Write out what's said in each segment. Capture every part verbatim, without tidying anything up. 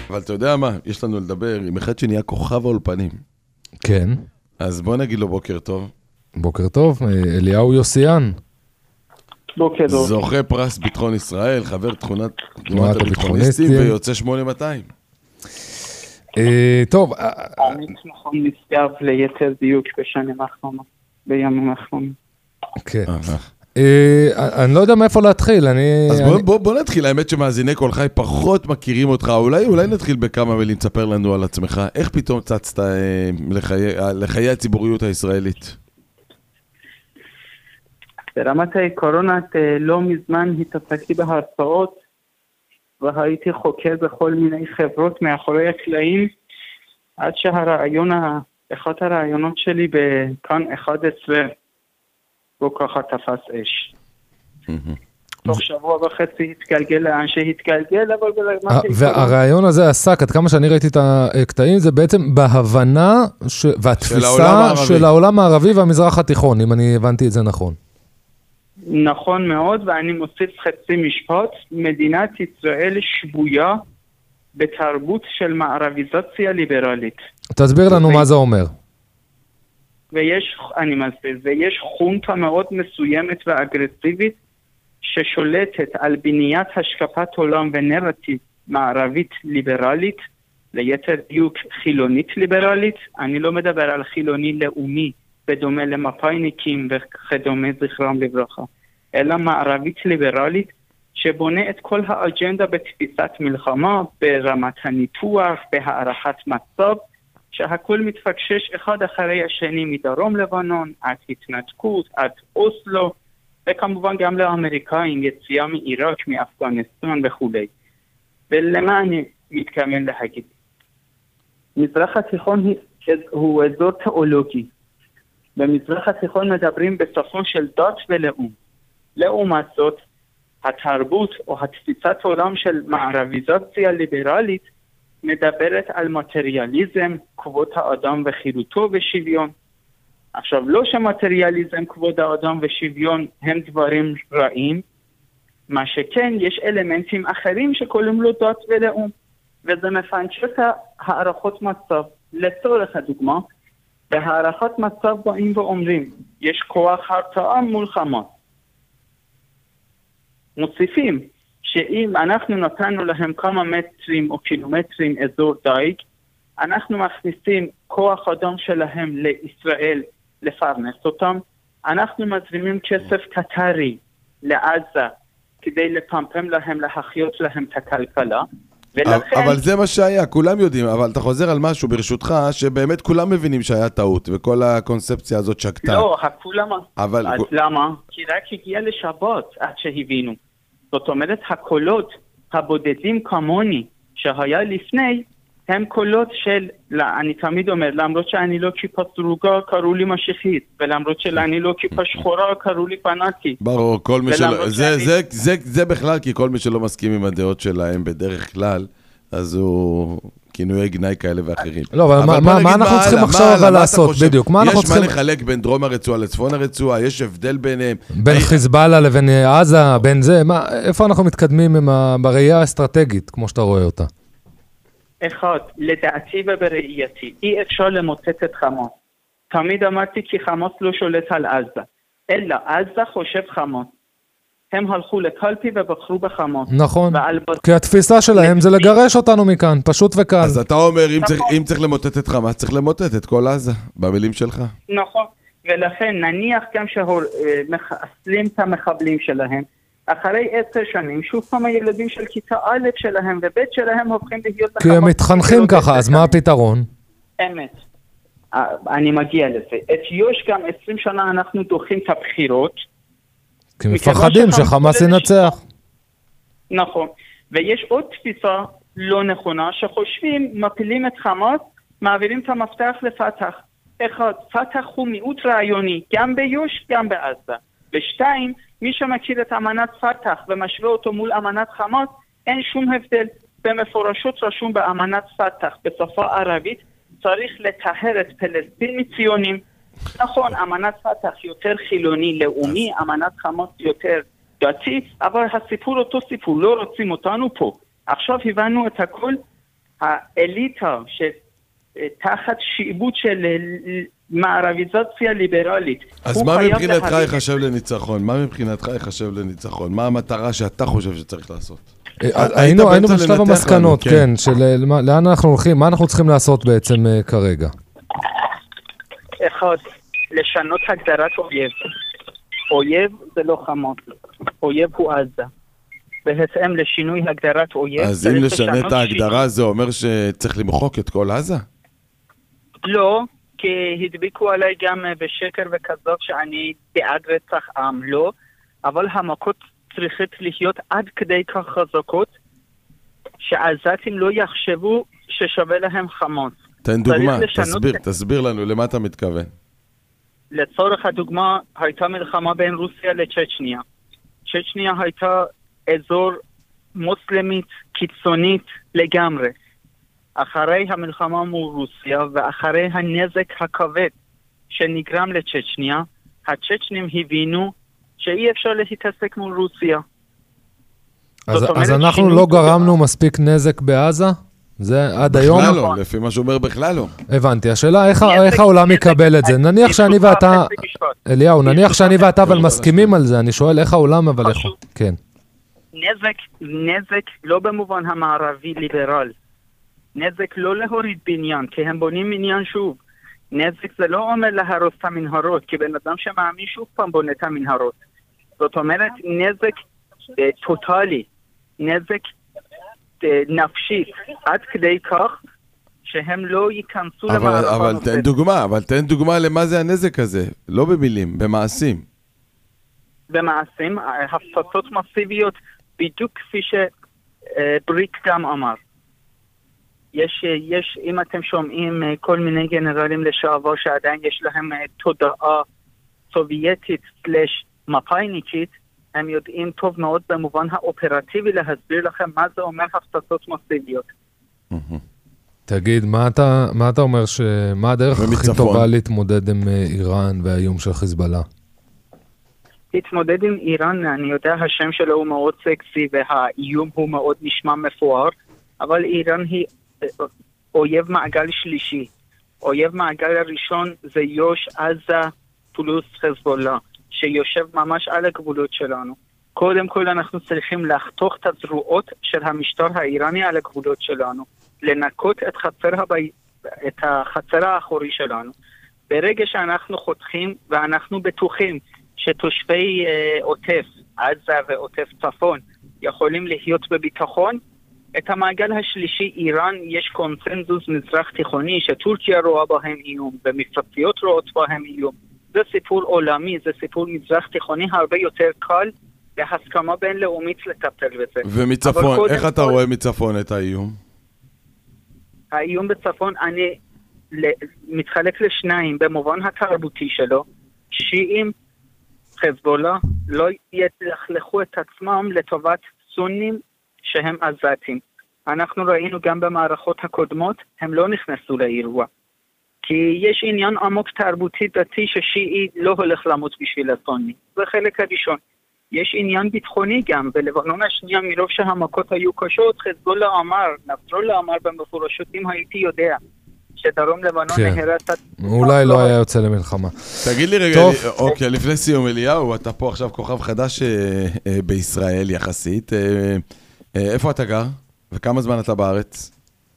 אבל אתה יודע מה, יש לנו לדבר עם אחד שנהיה כוכב האולפנים. כן. אז בוא נגיד לו בוקר טוב. בוקר טוב, אליהו יוסיאן. בוקר טוב. זוכה פרס ביטחון ישראל, חבר תכונת תנועת הביטחוניסטים, ויוצא שמונה מאתיים. טוב. אני נכון נשגב ליתר דיוק בשנים האחרונות, בימים האחרונים. כן. אני לא יודע מאיפה להתחיל. אז בוא נתחיל, האמת שמאזיני כל חי פחות מכירים אותך, אולי נתחיל בכמה מילים, תספר לנו על עצמך, איך פתאום צצת לחיי הציבוריות הישראלית? ברמת העיקרון, לא מזמן התעסקתי בהרצאות, והייתי חוקר בכל מיני חברות מאחורי הקלעים, עד שהרעיון, אחד הרעיונות שלי בכאן אחד עשרה, בו ככה תפס אש. תוך שבוע וחצי התגלגל לאן שהתגלגל, אבל ברמת... והרעיון הזה עסק, עד כמה שאני ראיתי את הקטעים, זה בעצם בהבנה והתפיסה של העולם הערבי והמזרח התיכון, אם אני הבנתי את זה נכון. נכון מאוד, ואני מוסיף חצי משפט, מדינת ישראל שבויה בתרבות של מערביזציה ליברלית. תסביר לנו מה זה אומר. ויש, אני מסביר, ויש חונטה מאוד מסוימת ואגרסיבית ששולטת על בניית השקפת עולם ונרטיב מערבית ליברלית, ליתר דיוק חילונית ליברלית. אני לא מדבר על חילוני לאומי בדומה למפאיניקים וכדומה זכרם לברכה, אלא מערבית ליברלית שבונה את כל האג'נדה בתפיסת מלחמה, ברמת הניתוח, בהערכת מצב, שהכל מתפקשש אחד אחרי השני מדרום לבנון, עד התנתקות, עד אוסלו, וכמובן גם לאמריקאים, יציאה מעיראק, מאפגניסטן וכו'. ולמה אני מתכוון להגיד? מזרח התיכון הוא אזור תיאולוגי. במזרח התיכון מדברים בשפות של דת ולאום. לעומת זאת, התרבות או התפיסת עולם של מערביזציה ליברלית מדברת על מטריאליזם, כבוד האדם וחירותו ושוויון. עכשיו, לא שמטריאליזם, כבוד האדם ושוויון הם דברים רעים, מה שכן, יש אלמנטים אחרים שקוראים לו דת ולאום, וזה מפנצ'ר את הערכות מצב. לצורך הדוגמה, בהערכת מצב באים ואומרים, יש כוח הרתעה מול חמאס. מוסיפים שאם אנחנו נתנו להם כמה מטרים או קילומטרים אזור דייג, אנחנו מכניסים כוח אדם שלהם לישראל לפרנס אותם, אנחנו מזרימים כסף קטרי לעזה כדי לפמפם להם, להחיות להם את הכלכלה, ולכן... אבל זה מה שהיה, כולם יודעים, אבל אתה חוזר על משהו ברשותך, שבאמת כולם מבינים שהיה טעות, וכל הקונספציה הזאת שקטה. לא, הכולם... אבל... אז למה? כי רק הגיע לשבת עד שהבינו. זאת אומרת, הקולות הבודדים כמוני שהיה לפני, הם קולות של, לא, אני תמיד אומר, למרות שאני לא כיפה סרוגה, קראו לי משיחית, ולמרות שאני לא כיפה שחורה, קראו לי פנאטי. ברור, כל מי שלא, זה, שאני... זה, זה, זה בכלל, כי כל מי שלא מסכים עם הדעות שלהם בדרך כלל, אז הוא כינויי גנאי כאלה ואחרים. לא, אבל, אבל מה, מה אנחנו צריכים עכשיו אבל לעשות? בדיוק, מה אנחנו צריכים... יש מה לחלק בין דרום הרצועה לצפון הרצועה, יש הבדל ביניהם. בין חיזבאללה לבין עזה, בין זה, מה, איפה אנחנו מתקדמים עם ה... בראייה האסטרטגית, כמו שאתה רואה אותה? אחד, לדעתי ובראייתי, אי אפשר למוצץ את חמאס. תמיד אמרתי כי חמאס לא שולט על עזה, אלא עזה חושב חמאס. הם הלכו לקלפי ובחרו בחמאס. נכון, כי התפיסה שלהם זה לגרש אותנו מכאן, פשוט וקל. אז אתה אומר, אם צריך למוטט את חמאס, צריך למוטט את כל עזה, במילים שלך. נכון, ולכן נניח גם שמחסלים את המחבלים שלהם, אחרי עשר שנים, שוב פעם הילדים של כיתה א' שלהם וב' שלהם הופכים להיות... כי הם מתחנכים ככה, אז מה הפתרון? אמת. אני מגיע לזה. את יוש גם עשרים שנה אנחנו דוחים את הבחירות. כי מפחדים שחמאס ינצח. נכון. ויש עוד תפיסה לא נכונה, שחושבים, מפילים את חמאס, מעבירים את המפתח לפתח. אחד, פתח הוא מיעוט רעיוני, גם ביוש, גם בעזה. ושתיים, מי שמכיר את אמנת פתח ומשווה אותו מול אמנת חמאס, אין שום הבדל. במפורשות רשום באמנת פתח, בשפה ערבית, צריך לטהר את פלסטין מציונים. נכון, אמנת פתח יותר חילוני לאומי, אמנת חמאס יותר דתי, אבל הסיפור אותו סיפור, לא רוצים אותנו פה. עכשיו הבנו את הכל, האליטה שתחת שיעבוד של מערביזציה ליברלית. אז מה מבחינתך יחשב לניצחון? מה מבחינתך יחשב לניצחון? מה המטרה שאתה חושב שצריך לעשות? היינו בשלב המסקנות, כן, של לאן אנחנו הולכים, מה אנחנו צריכים לעשות בעצם כרגע? אחד, לשנות הגדרת אויב. אויב זה לא חמאס, אויב הוא עזה. בהתאם לשינוי הגדרת אויב. אז אם לשנה את ההגדרה זה אומר שצריך למחוק את כל עזה? לא, כי הדביקו עליי גם בשקר וכזוב שאני בעד רצח עם, לא, אבל המכות צריכות להיות עד כדי כך חזקות, שעזתים לא יחשבו ששווה להם חמאס. תן דוגמה, תסביר, תסביר לנו למה אתה מתכוון. לצורך הדוגמה, הייתה מלחמה בין רוסיה לצ'צ'ניה. צ'צ'ניה הייתה אזור מוסלמית קיצונית לגמרי. אחרי המלחמה מול רוסיה ואחרי הנזק הכבד שנגרם לצ'צ'ניה, הצ'צ'נים הבינו שאי אפשר להתעסק מול רוסיה. אז, אז אנחנו לא גרמנו מספיק נזק בעזה? זה עד היום? בכלל לא, לפי מה שאומר בכלל לא. הבנתי, השאלה איך, איך העולם יקבל את זה. נניח שאני ואתה, אליהו, נניח שאני ואתה אבל מסכימים על זה, אני שואל איך העולם אבל איך הוא. כן. נזק, נזק לא במובן המערבי ליברל. נזק לא להוריד בניין, כי הם בונים בניין שוב. נזק זה לא אומר להרוס את המנהרות, כי בן אדם שמאמין שוב פעם בונה את המנהרות. זאת אומרת, נזק אה, טוטלי, נזק אה, נפשי, עד כדי כך שהם לא ייכנסו למערכה. אבל תן דוגמה, אבל תן דוגמה למה זה הנזק הזה, לא במילים, במעשים. במעשים, הפצצות מסיביות, בדיוק כפי שבריק גם אמר. יש, יש, אם אתם שומעים כל מיני גנרלים לשעבר שעדיין יש להם תודעה סובייטית סלש מפאיניקית, הם יודעים טוב מאוד במובן האופרטיבי להסביר לכם מה זה אומר הפצצות מסיביות. תגיד, מה אתה, מה אתה אומר, ש... מה הדרך הכי טובה להתמודד עם איראן והאיום של חיזבאללה? להתמודד עם איראן, אני יודע, השם שלו הוא מאוד סקסי והאיום הוא מאוד נשמע מפואר, אבל איראן היא אויב מעגל שלישי. אויב מעגל הראשון זה יוש עזה פלוס חזבאללה, שיושב ממש על הגבולות שלנו. קודם כל אנחנו צריכים לחתוך את הזרועות של המשטר האיראני על הגבולות שלנו, לנקות את חצר, הבי... את החצר האחורי שלנו. ברגע שאנחנו חותכים ואנחנו בטוחים שתושבי אה, עוטף עזה ועוטף צפון יכולים להיות בביטחון, את המעגל השלישי, איראן, יש קונצנזוס מזרח תיכוני שטורקיה רואה בהם איום ומפרציות רואות בהם איום. זה סיפור עולמי, זה סיפור מזרח תיכוני הרבה יותר קל בהסכמה בינלאומית לטפל בזה. ומצפון, איך אתה רואה מצפון את האיום? האיום בצפון, אני מתחלק לשניים במובן התרבותי שלו. שיעים, חזבאללה, לא ילכלכו את עצמם לטובת סונים שהם עזתים. אנחנו ראינו גם במערכות הקודמות, הם לא נכנסו לאירוע. כי יש עניין עמוק תרבותי דתי ששיעי לא הולך למות בשביל הסוני. זה חלק הראשון. יש עניין ביטחוני גם, בלבנון השנייה מרוב שהמכות היו קשות, חזבאללה אמר, נסראללה אמר במפורשות, אם הייתי יודע שדרום לבנון נהרסת... אולי לא היה יוצא למלחמה. תגיד לי רגע, אוקיי, לפני סיום אליהו, אתה פה עכשיו כוכב חדש בישראל יחסית. איפה אתה גר? וכמה זמן אתה בארץ?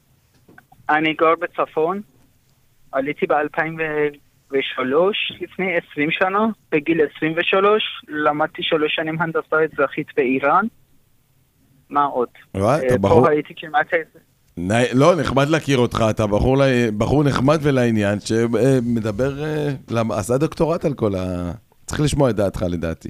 אני גר בצפון. עליתי ב-אלפיים ושלוש, לפני עשרים שנה, בגיל עשרים ושלוש, למדתי שלוש שנים הנדסה אזרחית באיראן. מה עוד? פה הייתי כמעט... לא, נחמד להכיר אותך, אתה בחור נחמד ולעניין, שמדבר, עשה דוקטורט על כל ה... צריך לשמוע את דעתך לדעתי.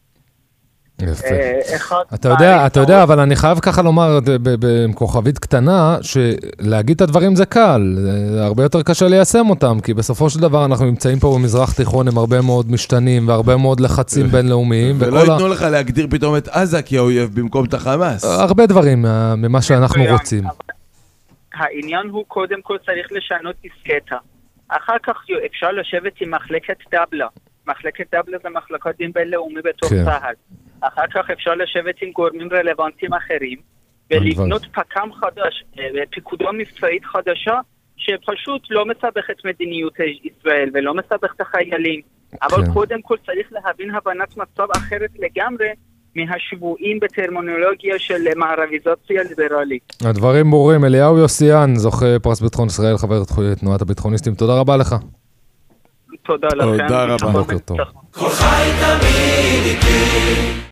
יפה. אתה יודע, אתה יודע, אבל אני חייב ככה לומר בכוכבית קטנה, שלהגיד את הדברים זה קל, זה הרבה יותר קשה ליישם אותם, כי בסופו של דבר אנחנו נמצאים פה במזרח תיכון עם הרבה מאוד משתנים, והרבה מאוד לחצים בינלאומיים. ולא ייתנו לך להגדיר פתאום את עזה כאויב במקום את החמאס. הרבה דברים ממה שאנחנו רוצים. העניין הוא קודם כל צריך לשנות דיסקטה. אחר כך אפשר לשבת עם מחלקת דבלה. מחלקת דבלה זה מחלקת דין בינלאומי בתוך צה"ל. אחר כך אפשר לשבת עם גורמים רלוונטיים אחרים, ולבנות פק"ם חדש, פיקודו מבצעית חדשה, שפשוט לא מסבך את מדיניות ישראל ולא מסבך את החיילים. אבל כן. קודם כל צריך להבין הבנת מצב אחרת לגמרי מהשבועים בטרמינולוגיה של מערביזציה ליברלית. הדברים ברורים. אליהו יוסיאן, זוכה פרס ביטחון ישראל, חבר תנועת הביטחוניסטים. תודה רבה לך. תודה לכם. תודה רבה. בוקר טוב. כל חי תמיד איתי